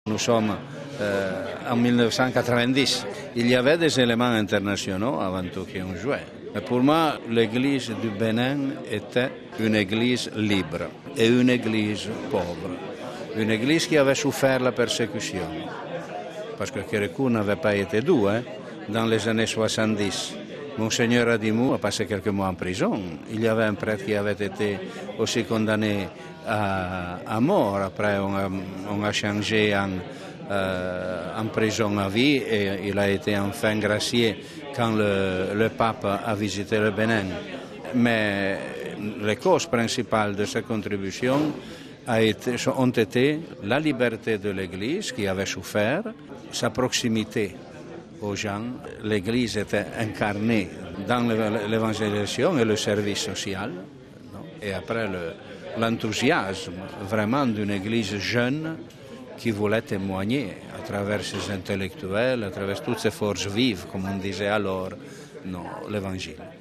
Nous sommes en 1990. Il y avait des éléments internationaux avant tout qui ont joué. Mais pour moi, l'église du Bénin était une église libre et une église pauvre. Une église qui avait souffert la persécution. Parce que Kérékou n'avait pas été doux dans les années 70. Monseigneur Adimou a passé quelques mois en prison. Il y avait un prêtre qui avait été aussi condamné à mort. Après, on a changé en prison à vie et il a été enfin gracié quand le pape a visité le Bénin. Mais les causes principales de sa contribution ont été la liberté de l'Église qui avait souffert, sa proximité aux gens. L'Église était incarnée dans l'évangélisation et le service social. Et après l'enthousiasme vraiment d'une Église jeune qui voulait témoigner à travers ses intellectuels, à travers toutes ces forces vives, comme on disait alors, l'Évangile.